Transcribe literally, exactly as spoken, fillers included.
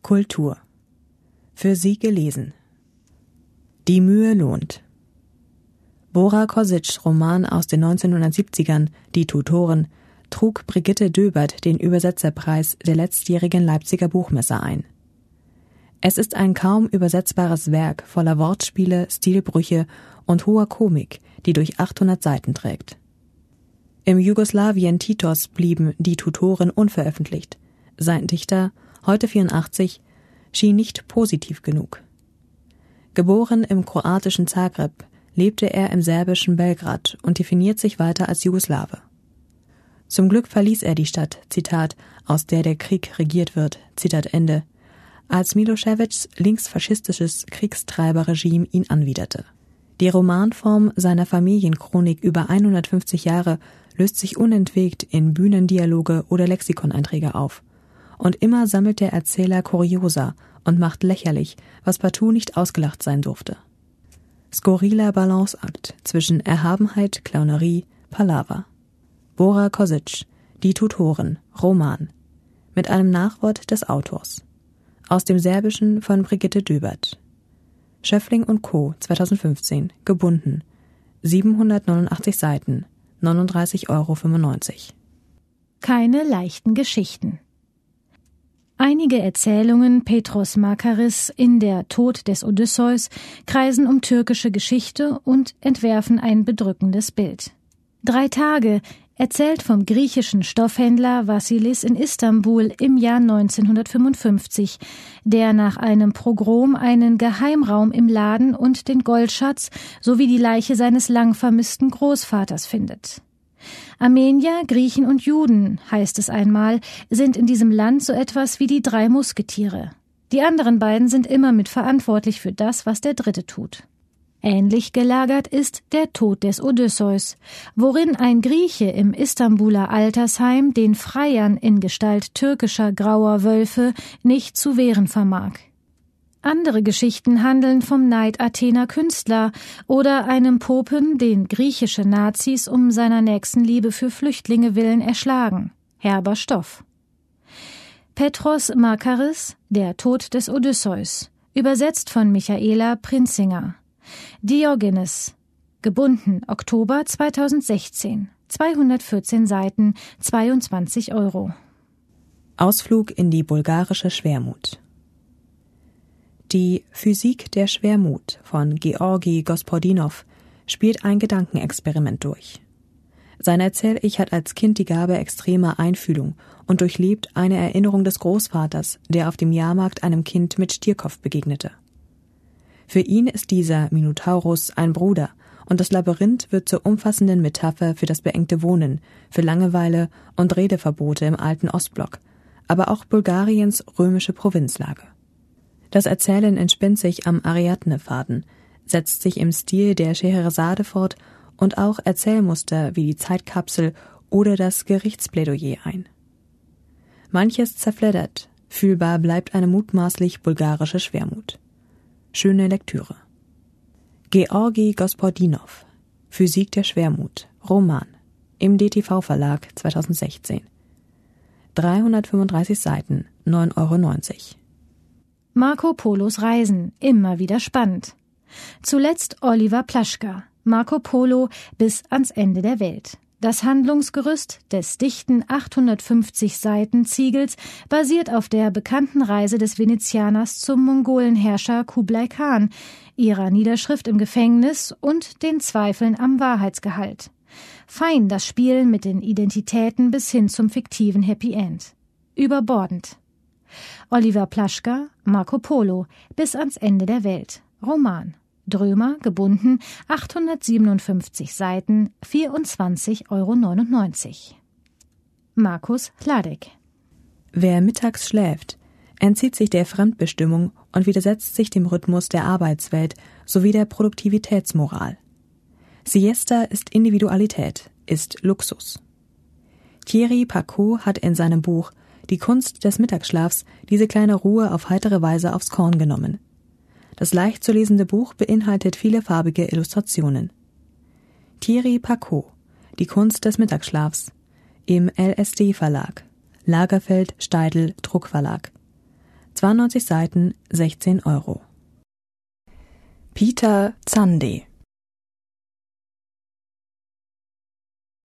Kultur. Für Sie gelesen. Die Mühe lohnt. Bora Kosics' Roman aus den neunzehnhundertsiebzigern, Die Tutoren, trug Brigitte Döbert den Übersetzerpreis der letztjährigen Leipziger Buchmesse ein. Es ist ein kaum übersetzbares Werk voller Wortspiele, Stilbrüche und hoher Komik, die durch achthundert Seiten trägt. Im Jugoslawien Titos blieben Die Tutoren unveröffentlicht. Sein Dichter, heute vierundachtzig, schien nicht positiv genug. Geboren im kroatischen Zagreb, lebte er im serbischen Belgrad und definiert sich weiter als Jugoslawe. Zum Glück verließ er die Stadt, Zitat, aus der der Krieg regiert wird, Zitat Ende, als Miloševićs linksfaschistisches Kriegstreiberregime ihn anwiderte. Die Romanform seiner Familienchronik über hundertfünfzig Jahre löst sich unentwegt in Bühnendialoge oder Lexikoneinträge auf. Und immer sammelt der Erzähler Kuriosa und macht lächerlich, was partout nicht ausgelacht sein durfte. Skurriler Balanceakt zwischen Erhabenheit, Clownerie, Palaver. Bora Kosic, Die Tutoren, Roman. Mit einem Nachwort des Autors. Aus dem Serbischen von Brigitte Döbert. Schöffling und Co. zweitausendfünfzehn, gebunden. siebenhundertneunundachtzig Seiten, neununddreißig Euro fünfundneunzig. Keine leichten Geschichten. Einige Erzählungen Petros Makaris in Der Tod des Odysseus kreisen um türkische Geschichte und entwerfen ein bedrückendes Bild. Drei Tage, erzählt vom griechischen Stoffhändler Vassilis in Istanbul im Jahr neunzehnhundertfünfundfünfzig, der nach einem Pogrom einen Geheimraum im Laden und den Goldschatz sowie die Leiche seines lang vermissten Großvaters findet. Armenier, Griechen und Juden, heißt es einmal, sind in diesem Land so etwas wie die drei Musketiere. Die anderen beiden sind immer mitverantwortlich für das, was der Dritte tut. Ähnlich gelagert ist Der Tod des Odysseus, worin ein Grieche im Istanbuler Altersheim den Freiern in Gestalt türkischer grauer Wölfe nicht zu wehren vermag. Andere Geschichten handeln vom Neid Athener Künstler oder einem Popen, den griechische Nazis um seiner Nächstenliebe für Flüchtlinge willen erschlagen. Herber Stoff. Petros Makaris, Der Tod des Odysseus, übersetzt von Michaela Prinzinger. Diogenes, gebunden, Oktober zweitausendsechzehn, zweihundertvierzehn Seiten, zweiundzwanzig Euro. Ausflug in die bulgarische Schwermut. Die Physik der Schwermut von Georgi Gospodinow spielt ein Gedankenexperiment durch. Sein Erzähl-Ich hat als Kind die Gabe extremer Einfühlung und durchlebt eine Erinnerung des Großvaters, der auf dem Jahrmarkt einem Kind mit Stierkopf begegnete. Für ihn ist dieser Minotaurus ein Bruder und das Labyrinth wird zur umfassenden Metapher für das beengte Wohnen, für Langeweile und Redeverbote im alten Ostblock, aber auch Bulgariens römische Provinzlage. Das Erzählen entspinnt sich am Ariadne-Faden, setzt sich im Stil der Scheherazade fort und auch Erzählmuster wie die Zeitkapsel oder das Gerichtsplädoyer ein. Manches zerfleddert, fühlbar bleibt eine mutmaßlich bulgarische Schwermut. Schöne Lektüre. Georgi Gospodinow, Physik der Schwermut, Roman, im D T V-Verlag zweitausendsechzehn. dreihundertfünfunddreißig Seiten, neun Euro neunzig. Marco Polos Reisen, immer wieder spannend. Zuletzt Oliver Plaschka, Marco Polo bis ans Ende der Welt. Das Handlungsgerüst des dichten achthundertfünfzig Seiten Ziegels basiert auf der bekannten Reise des Venezianers zum Mongolenherrscher Kublai Khan, ihrer Niederschrift im Gefängnis und den Zweifeln am Wahrheitsgehalt. Fein das Spiel mit den Identitäten bis hin zum fiktiven Happy End. Überbordend. Oliver Plaschka, Marco Polo, bis ans Ende der Welt. Roman. Drömer, gebunden, achthundertsiebenundfünfzig Seiten, vierundzwanzig Euro neunundneunzig. Markus Hladek. Wer mittags schläft, entzieht sich der Fremdbestimmung und widersetzt sich dem Rhythmus der Arbeitswelt sowie der Produktivitätsmoral. Siesta ist Individualität, ist Luxus. Thierry Pacaud hat in seinem Buch Die Kunst des Mittagsschlafs diese kleine Ruhe auf heitere Weise aufs Korn genommen. Das leicht zu lesende Buch beinhaltet viele farbige Illustrationen. Thierry Pacaud, Die Kunst des Mittagsschlafs, im L S D-Verlag, Lagerfeld Steidl Druckverlag, zweiundneunzig Seiten, sechzehn Euro. Peter Zandi